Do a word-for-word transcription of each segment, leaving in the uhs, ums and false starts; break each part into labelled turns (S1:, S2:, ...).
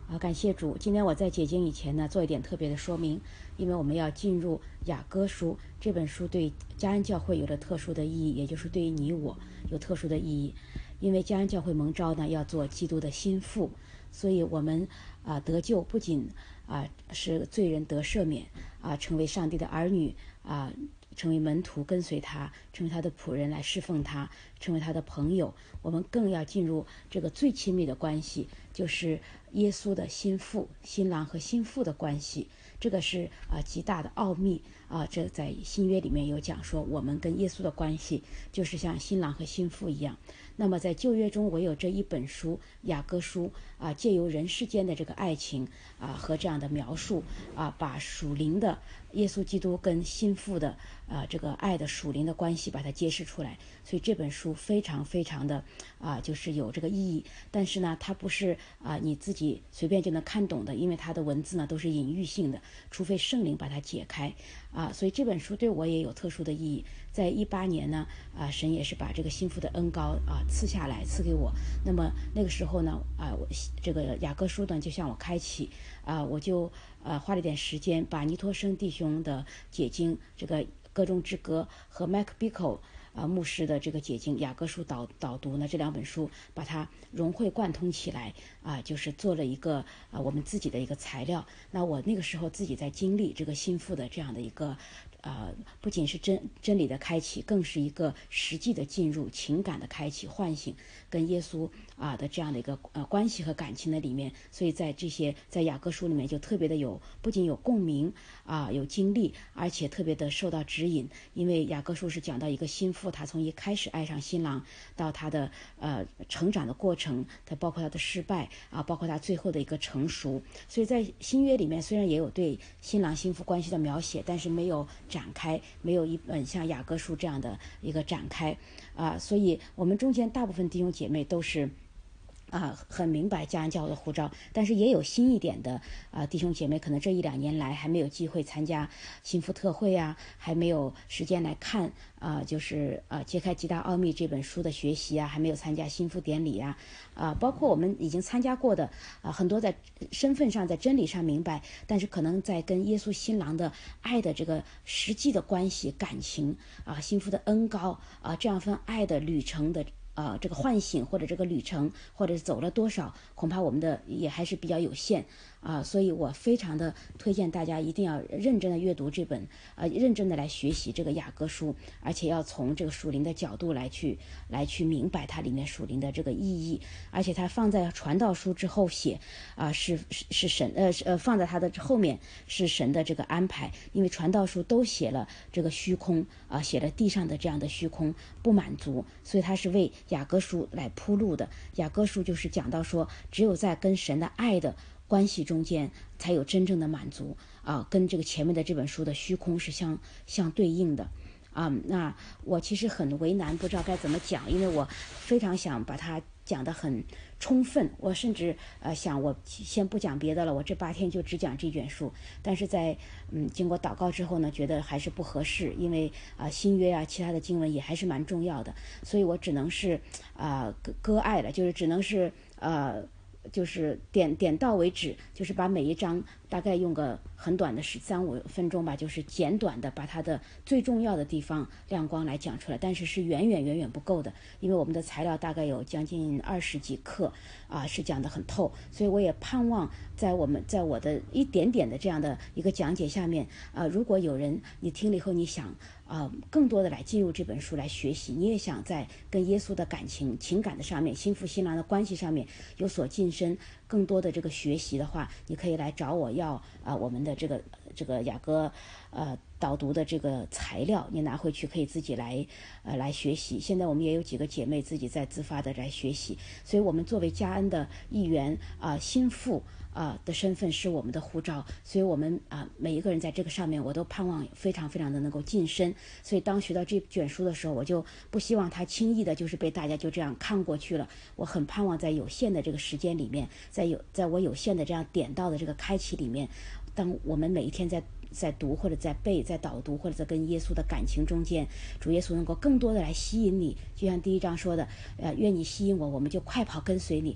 S1: 啊，感谢主。今天我在解经以前呢，做一点特别的说明，因为我们要进入雅歌书这本书，对嘉恩教会有着特殊的意义，也就是对于你我有特殊的意义。因为嘉恩教会蒙召呢，要做基督的心腹，所以我们啊得救不仅啊是罪人得赦免啊，成为上帝的儿女啊。成为门徒跟随他，成为他的仆人来侍奉他，成为他的朋友。我们更要进入这个最亲密的关系，就是耶稣的心腹、新郎和心腹的关系。这个是啊极大的奥秘啊！这在新约里面有讲说，我们跟耶稣的关系就是像新郎和心腹一样。那么在旧约中，唯有这一本书雅歌书啊，借由人世间的这个爱情啊和这样的描述啊，把属灵的耶稣基督跟心腹的啊这个爱的属灵的关系把它揭示出来。所以这本书非常非常的啊，就是有这个意义。但是呢，它不是啊你自己随便就能看懂的，因为它的文字呢都是隐喻性的，除非圣灵把它解开啊。所以这本书对我也有特殊的意义。在一八年呢，啊，神也是把这个心腹的恩膏啊赐下来，赐给我。那么那个时候呢，啊，我这个雅歌书呢就向我开启啊，我就呃花了点时间把尼托生弟兄的解经这个歌中之歌和 Mac Bickle 啊牧师的这个解经雅歌书导导读呢，这两本书把它融会贯通起来啊，就是做了一个啊我们自己的一个材料。那我那个时候自己在经历这个心腹的这样的一个呃，不仅是真真理的开启，更是一个实际的进入，情感的开启、唤醒，跟耶稣啊的这样的一个呃关系和感情的里面。所以在这些在雅各书里面就特别的有，不仅有共鸣啊，有经历，而且特别的受到指引。因为雅各书是讲到一个心腹，他从一开始爱上新郎，到他的呃成长的过程，他包括他的失败啊，包括他最后的一个成熟。所以在新约里面虽然也有对新郎心腹关系的描写，但是没有展开，没有一本像雅各书这样的一个展开啊，所以我们中间大部分弟兄姐妹都是啊，很明白嘉恩教会的呼召，但是也有新一点的啊弟兄姐妹，可能这一两年来还没有机会参加心腹特会啊，还没有时间来看啊，就是啊揭开极大奥秘这本书的学习啊，还没有参加心腹典礼啊，啊，包括我们已经参加过的啊，很多在身份上在真理上明白，但是可能在跟耶稣新郎的爱的这个实际的关系、感情啊，心腹的恩膏啊，这样份爱的旅程的。呃，这个唤醒或者这个旅程，或者是走了多少，恐怕我们的也还是比较有限啊、呃，所以我非常的推荐大家一定要认真的阅读这本，呃，认真的来学习这个雅歌书，而且要从这个属灵的角度来去来去明白它里面属灵的这个意义，而且它放在传道书之后写啊、呃，是是是神呃呃放在它的后面是神的这个安排，因为传道书都写了这个虚空啊、呃，写了地上的这样的虚空不满足，所以它是为雅歌书来铺路的。雅歌书就是讲到说，只有在跟神的爱的关系中间，才有真正的满足啊，跟这个前面的这本书的虚空是相相对应的啊。那我其实很为难，不知道该怎么讲，因为我非常想把它讲得很充分，我甚至呃想我先不讲别的了，我这八天就只讲这卷书。但是在嗯经过祷告之后呢，觉得还是不合适，因为啊、呃、新约啊其他的经文也还是蛮重要的，所以我只能是啊、呃、割割爱了，就是只能是呃。就是点点到为止，就是把每一章大概用个很短的十三五分钟吧，就是简短的把它的最重要的地方亮光来讲出来，但是是远远远远不够的，因为我们的材料大概有将近二十几课啊，是讲得很透，所以我也盼望在我们在我的一点点的这样的一个讲解下面啊，如果有人你听了以后你想啊，更多的来进入这本书来学习，你也想在跟耶稣的感情、情感的上面、心腹新郎的关系上面有所晋升，更多的这个学习的话，你可以来找我要啊、呃，我们的这个这个雅歌呃导读的这个材料，你拿回去可以自己来呃来学习。现在我们也有几个姐妹自己在自发的来学习，所以我们作为嘉恩的一员啊、呃，心腹。啊、呃、的身份是我们的护照，所以我们啊、呃、每一个人在这个上面，我都盼望非常非常的能够晋升。所以当学到这卷书的时候，我就不希望它轻易的就是被大家就这样看过去了。我很盼望在有限的这个时间里面，在有在我有限的这样点到的这个开启里面，当我们每一天在在读或者在背在导读或者在跟耶稣的感情中间，主耶稣能够更多的来吸引你，就像第一章说的呃，愿你吸引我，我们就快跑跟随你。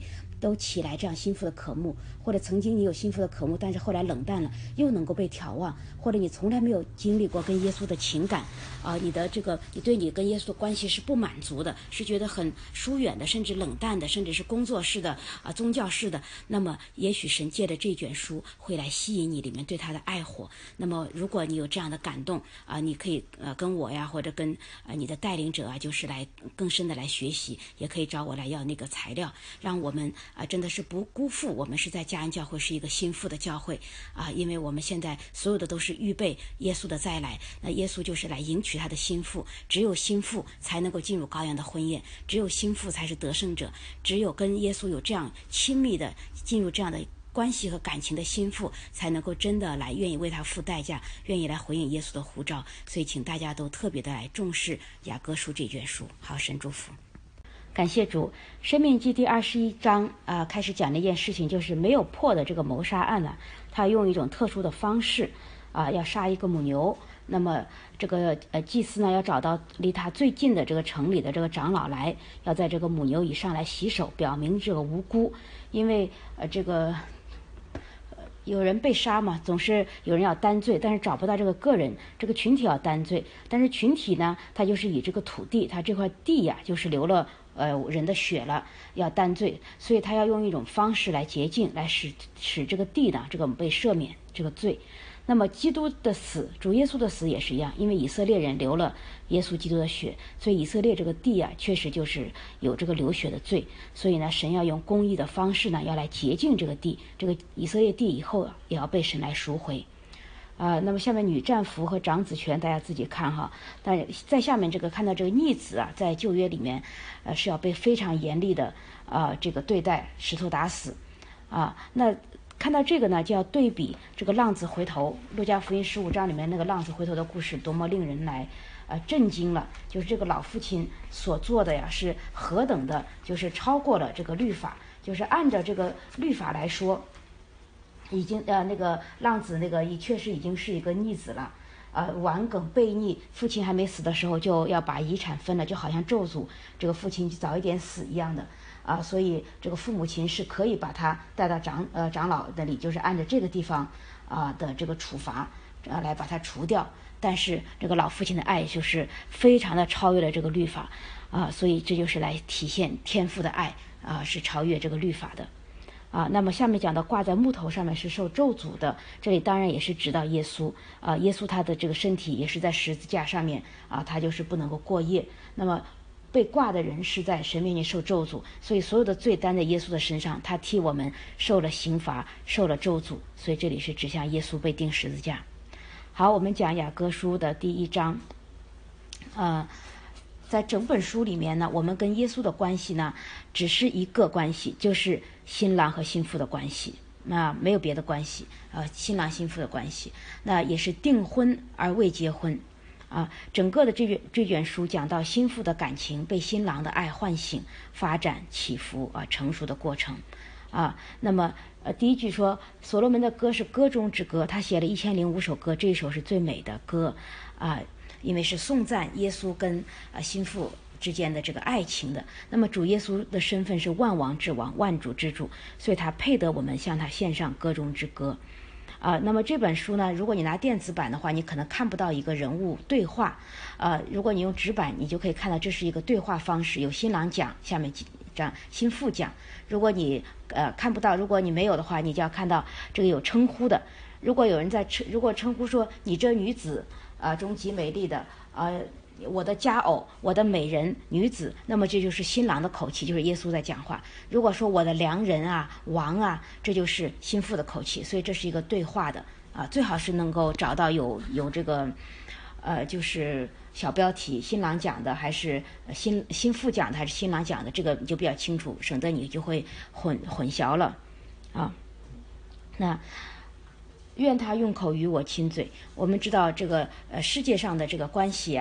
S1: 都起来这样心腹的渴慕，或者曾经你有心腹的渴慕，但是后来冷淡了，又能够被眺望，或者你从来没有经历过跟耶稣的情感啊、呃，你的这个你对你跟耶稣的关系是不满足的，是觉得很疏远的，甚至冷淡的，甚至是工作式的啊、呃、宗教式的，那么也许神借着这卷书会来吸引你里面对他的爱火。那么如果你有这样的感动啊、呃，你可以呃跟我呀，或者跟呃你的带领者啊，就是来更深的来学习，也可以找我来要那个材料，让我们啊、呃、真的是不辜负我们是在嘉恩教会是一个心腹的教会啊、呃，因为我们现在所有的都是预备耶稣的再来，那耶稣就是来迎娶他的心腹，只有心腹才能够进入羔羊的婚宴，只有心腹才是得胜者，只有跟耶稣有这样亲密的进入这样的关系和感情的心腹，才能够真的来愿意为他付代价，愿意来回应耶稣的呼召。所以请大家都特别的来重视雅各书这卷书。好，神祝福。感谢主。申命记第二十一章啊、呃，开始讲了一件事情，就是没有破的这个谋杀案呢、啊，他用一种特殊的方式啊、呃，要杀一个母牛。那么这个呃祭司呢，要找到离他最近的这个城里的这个长老来，要在这个母牛以上来洗手，表明这个无辜。因为呃这个有人被杀嘛，总是有人要担罪，但是找不到这个个人，这个群体要担罪。但是群体呢，他就是以这个土地，他这块地呀、啊，就是流了呃人的血了，要担罪，所以他要用一种方式来洁净，来使使这个地呢，这个被赦免这个罪。那么基督的死，主耶稣的死也是一样，因为以色列人流了耶稣基督的血，所以以色列这个地啊，确实就是有这个流血的罪。所以呢，神要用公义的方式呢，要来洁净这个地，这个以色列地以后也要被神来赎回。啊、呃，那么下面女战俘和长子权大家自己看哈。但是在下面这个看到这个逆子啊，在旧约里面，呃是要被非常严厉的啊、呃、这个对待，石头打死啊。那看到这个呢，就要对比这个浪子回头，路加福音十五章里面那个浪子回头的故事，多么令人来呃震惊了。就是这个老父亲所做的呀，是何等的，就是超过了这个律法，就是按照这个律法来说，已经呃那个浪子那个也确实已经是一个逆子了。呃，顽梗悖逆，父亲还没死的时候就要把遗产分了，就好像咒诅这个父亲早一点死一样的。啊，所以这个父母亲是可以把他带到长呃长老那里，就是按照这个地方啊的这个处罚啊来把他除掉。但是这个老父亲的爱就是非常的超越了这个律法啊，所以这就是来体现天父的爱啊，是超越这个律法的啊。那么下面讲到挂在木头上面是受咒诅的，这里当然也是指到耶稣啊，耶稣他的这个身体也是在十字架上面啊，他就是不能够过夜。那么被挂的人是在神面前受咒诅，所以所有的罪担在耶稣的身上，他替我们受了刑罚，受了咒诅，所以这里是指向耶稣被钉十字架。好，我们讲雅各书的第一章。呃，在整本书里面呢，我们跟耶稣的关系呢，只是一个关系，就是新郎和新妇的关系，那没有别的关系啊、呃，新郎新妇的关系，那也是订婚而未结婚。啊，整个的这卷这卷书讲到心腹的感情被新郎的爱唤醒、发展、起伏啊成熟的过程，啊，那么呃第一句说所罗门的歌是歌中之歌，他写了一千零五首歌，这一首是最美的歌啊，因为是颂赞耶稣跟啊心腹之间的这个爱情的。那么主耶稣的身份是万王之王、万主之主，所以他配得我们向他献上歌中之歌。啊、呃，那么这本书呢，如果你拿电子版的话，你可能看不到一个人物对话，呃，如果你用纸版，你就可以看到这是一个对话方式，有新郎讲，下面几张新妇讲。如果你呃看不到，如果你没有的话，你就要看到这个有称呼的。如果有人在称，如果称呼说你这女子啊、呃、中极美丽的啊。呃我的佳偶，我的美人女子，那么这就是新郎的口气，就是耶稣在讲话。如果说我的良人啊、王啊，这就是心腹的口气。所以这是一个对话的啊，最好是能够找到有有这个，呃，就是小标题，新郎讲的还是新新妇讲的还是新郎讲的，这个你就比较清楚，省得你就会混混淆了啊。那愿他用口与我亲嘴。我们知道这个呃世界上的这个关系啊。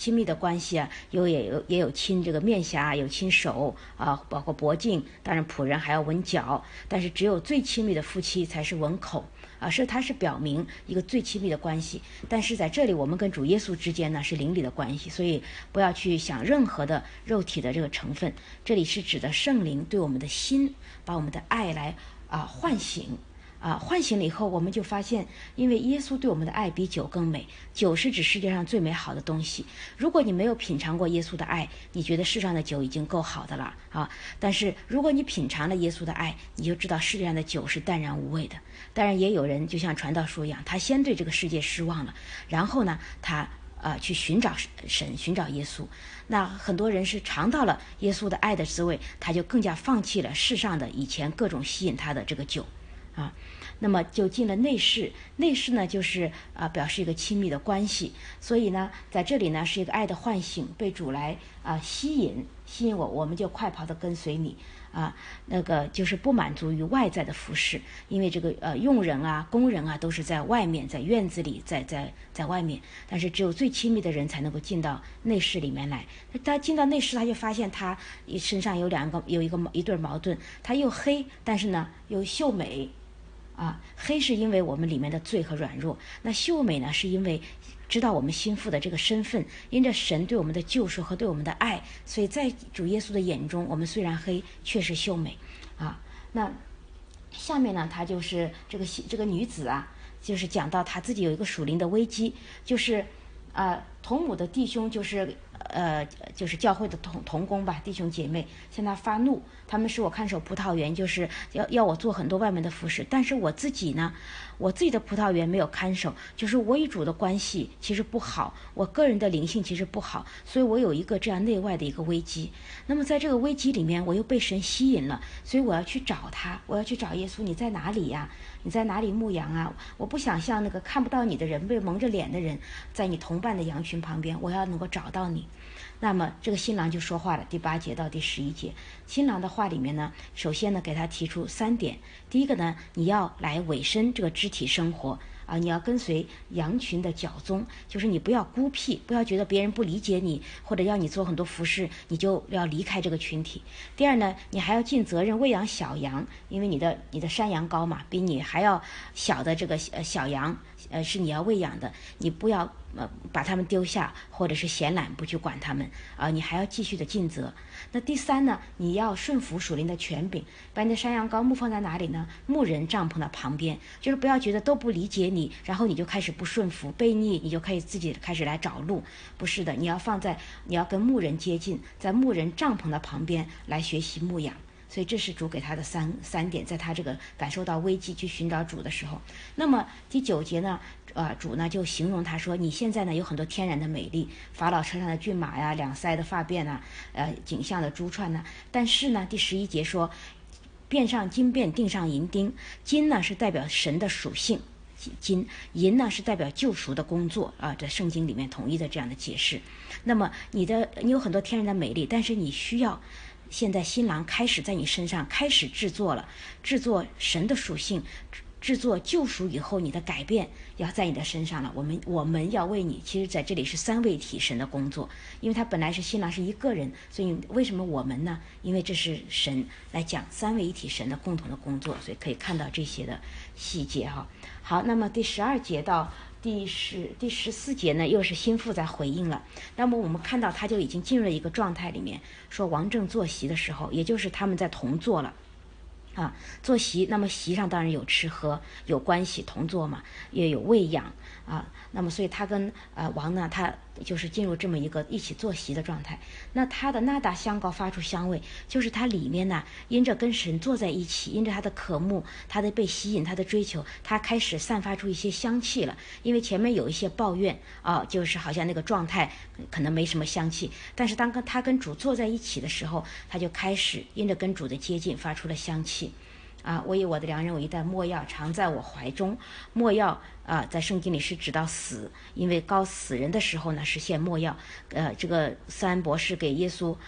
S1: 亲密的关系啊，有也有也有亲这个面颊，有亲手啊，包括脖颈，当然仆人还要吻脚，但是只有最亲密的夫妻才是吻口啊，是它是表明一个最亲密的关系。但是在这里我们跟主耶稣之间呢是邻里的关系，所以不要去想任何的肉体的这个成分，这里是指的圣灵对我们的心，把我们的爱来啊唤醒。啊，唤醒了以后，我们就发现，因为耶稣对我们的爱比酒更美，酒是指世界上最美好的东西。如果你没有品尝过耶稣的爱，你觉得世上的酒已经够好的了啊。但是如果你品尝了耶稣的爱，你就知道世界上的酒是淡然无味的。当然，也有人就像传道书一样，他先对这个世界失望了，然后呢，他呃去寻找神，寻找耶稣。那很多人是尝到了耶稣的爱的滋味，他就更加放弃了世上的以前各种吸引他的这个酒。啊，那么就进了内室，内室呢就是啊表示一个亲密的关系，所以呢在这里呢是一个爱的唤醒，被主来啊吸引，吸引我，我们就快跑的跟随你啊，那个就是不满足于外在的服饰，因为这个呃佣人啊、工人啊都是在外面，在院子里，在在在外面，但是只有最亲密的人才能够进到内室里面来。他进到内室，他就发现他身上有两个有一个一对矛盾，他又黑，但是呢又秀美。啊，黑是因为我们里面的罪和软弱，那秀美呢是因为知道我们心腹的这个身份，因着神对我们的救赎和对我们的爱，所以在主耶稣的眼中，我们虽然黑，却是秀美啊。那下面呢，他就是这个这个女子啊，就是讲到她自己有一个属灵的危机，就是呃同母的弟兄就是呃就是教会的同同工吧，弟兄姐妹向他发怒，他们使我看守葡萄园，就是要要我做很多外面的服饰，但是我自己呢，我自己的葡萄园没有看守，就是我与主的关系其实不好，我个人的灵性其实不好，所以我有一个这样内外的一个危机。那么在这个危机里面，我又被神吸引了，所以我要去找他，我要去找耶稣，你在哪里呀？你在哪里牧羊啊？我不想像那个看不到你的人，被蒙着脸的人，在你同伴的羊群旁边，我要能够找到你。那么这个新郎就说话了，第八节到第十一节，新郎的话里面呢，首先呢给他提出三点。第一个呢，你要来委身这个肢体生活啊，你要跟随羊群的脚踪，就是你不要孤僻，不要觉得别人不理解你，或者要你做很多服饰，你就要离开这个群体。第二呢，你还要尽责任喂养小羊，因为你的你的山羊羔嘛，比你还要小的这个呃小羊，呃是你要喂养的，你不要呃把他们丢下，或者是闲懒不去管他们啊、呃，你还要继续的尽责。那第三呢，你要顺服属灵的权柄，把你的山羊羔牧放在哪里呢？牧人帐篷的旁边，就是不要觉得都不理解你，然后你就开始不顺服悖逆，你就可以自己开始来找路。不是的，你要放在你要跟牧人接近，在牧人帐篷的旁边来学习牧养。所以这是主给他的三三点，在他这个感受到危机去寻找主的时候。那么第九节呢，呃，主呢就形容他说，你现在呢有很多天然的美丽，法老车上的骏马呀，两腮的发辫啊，呃，颈项的珠串呢。但是呢，第十一节说，辫上金辫，钉上银钉。金呢是代表神的属性，金银呢是代表救赎的工作啊，在圣经里面统一的这样的解释。那么你的你有很多天然的美丽，但是你需要。现在新郎开始在你身上开始制作了，制作神的属性，制作救赎以后你的改变要在你的身上了。我们我们要为你，其实在这里是三位一体神的工作，因为他本来是新郎是一个人，所以为什么我们呢？因为这是神来讲三位一体神的共同的工作，所以可以看到这些的细节哈。好，那么第十二节到第十第十四节呢，又是心腹在回应了。那么我们看到他就已经进入了一个状态里面，说王正坐席的时候，也就是他们在同坐了啊，坐席。那么席上当然有吃喝，有关系，同坐嘛，也有喂养啊。那么所以他跟呃王呢，他就是进入这么一个一起坐席的状态。那他的那达香膏发出香味，就是他里面呢，因着跟神坐在一起，因着他的渴慕，他的被吸引，他的追求，他开始散发出一些香气了。因为前面有一些抱怨啊，就是好像那个状态可能没什么香气，但是当跟他跟主坐在一起的时候，他就开始因着跟主的接近，发出了香气。啊，我以我的良人，我一袋没药常在我怀中。没药啊，在圣经里是指到死，因为告死人的时候呢是献没药。呃，这个斯安博士给耶稣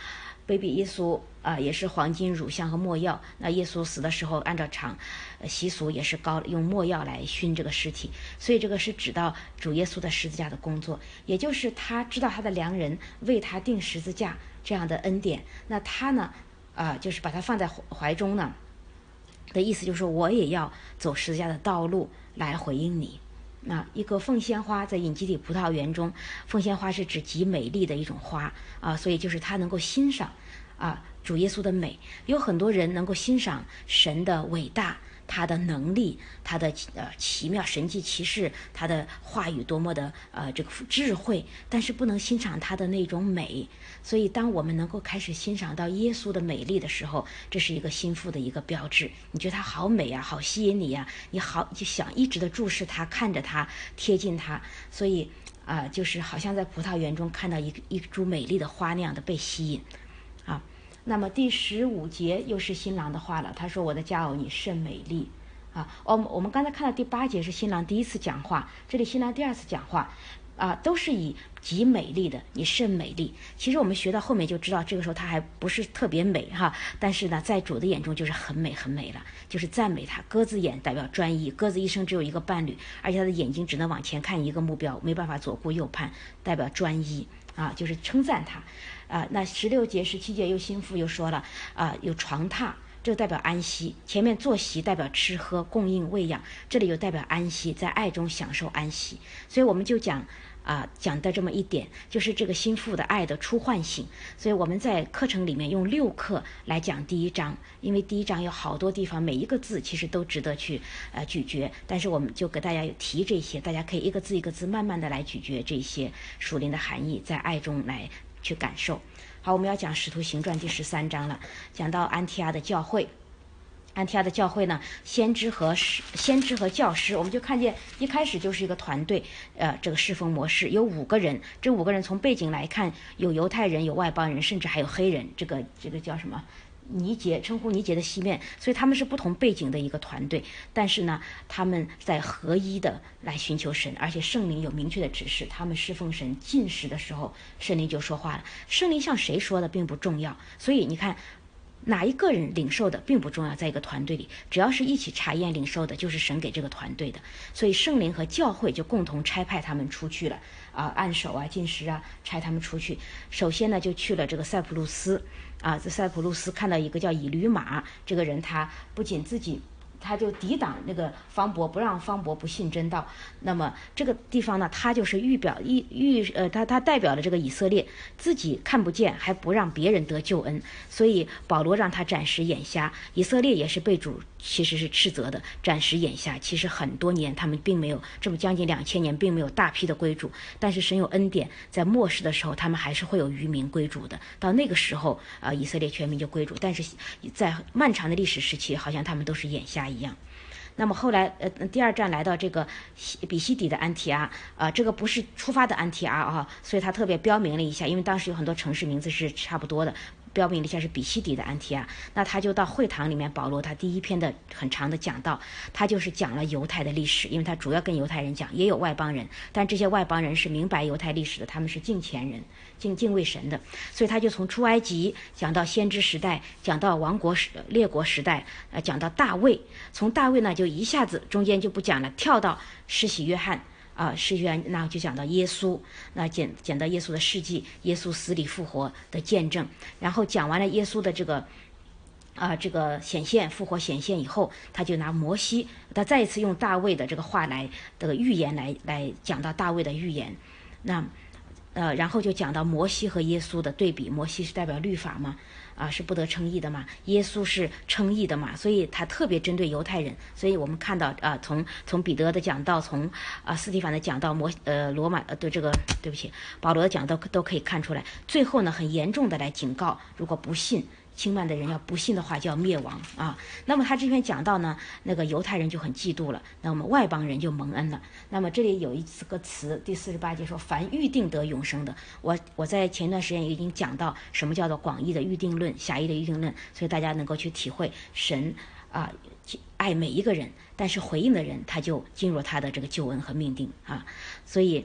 S1: 卑鄙耶稣啊、呃，也是黄金、乳香和没药。那耶稣死的时候，按照常、呃、习俗也是膏用没药来熏这个尸体，所以这个是指到主耶稣的十字架的工作，也就是他知道他的良人为他定十字架这样的恩典，那他呢，啊、呃，就是把他放在怀中呢。的意思就是说，我也要走十字架的道路来回应你。那一个凤仙花在隐基底葡萄园中，凤仙花是指极美丽的一种花啊，所以就是他能够欣赏啊主耶稣的美。有很多人能够欣赏神的伟大，他的能力，他的呃奇妙神迹奇事，他的话语多么的呃这个智慧，但是不能欣赏他的那种美。所以当我们能够开始欣赏到耶稣的美丽的时候，这是一个心腹的一个标志。你觉得他好美啊，好吸引你啊，你好就想一直的注视他，看着他，贴近他。所以啊、呃，就是好像在葡萄园中看到一一株美丽的花那样的被吸引啊。那么第十五节又是新郎的话了，他说：“我的佳偶，你甚美丽。”啊，我们我们刚才看到第八节是新郎第一次讲话，这里新郎第二次讲话，啊，都是以极美丽的，你甚美丽。其实我们学到后面就知道，这个时候他还不是特别美哈，但是呢，在主的眼中就是很美很美了，就是赞美他。鸽子眼代表专一，鸽子一生只有一个伴侣，而且他的眼睛只能往前看一个目标，没办法左顾右盼，代表专一啊，就是称赞他。啊，那十六节、十七节又心腹又说了啊，有床榻。这个代表安息，前面坐席代表吃喝供应喂养，这里又代表安息，在爱中享受安息。所以我们就讲啊、呃，讲的这么一点，就是这个心腹的爱的初唤醒。所以我们在课程里面用六课来讲第一章，因为第一章有好多地方，每一个字其实都值得去呃咀嚼，但是我们就给大家有提这些，大家可以一个字一个字慢慢的来咀嚼这些属灵的含义，在爱中来去感受。好，我们要讲《使徒行传》第十三章了，讲到安提阿的教会。安提阿的教会呢，先知和先知和教师，我们就看见一开始就是一个团队，呃，这个侍奉模式有五个人，这五个人从背景来看，有犹太人，有外邦人，甚至还有黑人，这个这个叫什么？尼结，称呼尼结的西面，所以他们是不同背景的一个团队，但是呢，他们在合一的来寻求神，而且圣灵有明确的指示，他们侍奉神进食的时候，圣灵就说话了。圣灵向谁说的并不重要，所以你看。哪一个人领受的并不重要，在一个团队里，只要是一起查验领受的，就是神给这个团队的。所以圣灵和教会就共同差派他们出去了啊，按手啊、进食啊，差他们出去。首先呢，就去了这个塞浦路斯啊，在塞浦路斯看到一个叫以吕马这个人，他不仅自己。他就抵挡那个方伯，不让方伯不信真道。那么这个地方呢，他就是预表预预呃，他他代表了这个以色列，自己看不见，还不让别人得救恩。所以保罗让他暂时眼瞎，以色列也是被主其实是斥责的，暂时眼瞎。其实很多年他们并没有这么将近两千年，并没有大批的归主，但是神有恩典，在末世的时候，他们还是会有渔民归主的。到那个时候啊、呃，以色列全民就归主。但是在漫长的历史时期，好像他们都是眼瞎一样。那么后来，呃，第二站来到这个比西底的安提阿，呃，这个不是出发的安提阿啊，所以他特别标明了一下，因为当时有很多城市名字是差不多的，标明了一下是比西底的安提阿。那他就到会堂里面，保罗他第一篇的很长的讲道，他就是讲了犹太的历史，因为他主要跟犹太人讲，也有外邦人，但这些外邦人是明白犹太历史的，他们是敬虔人。敬敬畏神的，所以他就从出埃及讲到先知时代，讲到王国时列国时代，呃，讲到大卫。从大卫呢，就一下子中间就不讲了，跳到施洗约翰啊，施洗约翰那就讲到耶稣，那讲讲到耶稣的事迹，耶稣死里复活的见证，然后讲完了耶稣的这个。啊、呃，这个显现复活显现以后，他就拿摩西，他再一次用大卫的这个话来这个预言来来讲到大卫的预言，那。呃，然后就讲到摩西和耶稣的对比，摩西是代表律法嘛，啊，是不得称义的嘛，耶稣是称义的嘛，所以他特别针对犹太人，所以我们看到啊，从从彼得的讲道，从啊斯提凡的讲道，摩呃罗马呃对这个对不起，保罗的讲道都可以看出来，最后呢很严重的来警告，如果不信。轻慢的人要不信的话就要灭亡啊。那么他这篇讲到呢，那个犹太人就很嫉妒了，那么外邦人就蒙恩了。那么这里有一个词，第四十八节说，凡预定得永生的，我我在前段时间已经讲到什么叫做广义的预定论，狭义的预定论，所以大家能够去体会神啊爱每一个人，但是回应的人他就进入他的这个救恩和命定啊，所以。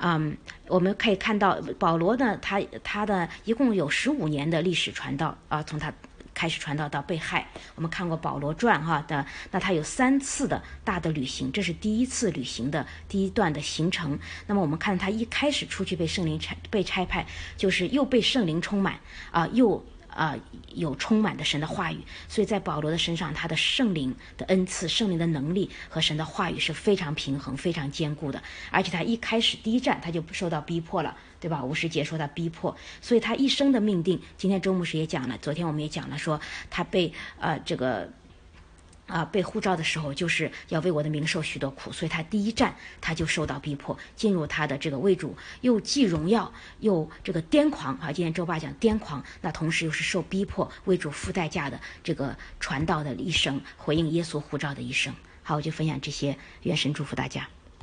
S1: 嗯，我们可以看到保罗呢，他他的一共有十五年的历史传道啊，从他开始传道到被害。我们看过保罗传哈的，那他有三次的大的旅行，这是第一次旅行的第一段的行程。那么我们看他一开始出去被圣灵差被差派，就是又被圣灵充满啊、呃，又。啊、呃，有充满的神的话语，所以在保罗的身上，他的圣灵的恩赐、圣灵的能力和神的话语是非常平衡、非常坚固的。而且他一开始第一站他就受到逼迫了，对吧？五十节说他逼迫，所以他一生的命定，今天周牧师也讲了，昨天我们也讲了，说他被呃这个。啊，被呼召的时候就是要为我的名受许多苦，所以他第一站他就受到逼迫，进入他的这个为主又既荣耀又这个癫狂啊。今天周爸讲癫狂，那同时又是受逼迫为主付代价的这个传道的一生，回应耶稣呼召的一生。好，我就分享这些，愿神祝福大家。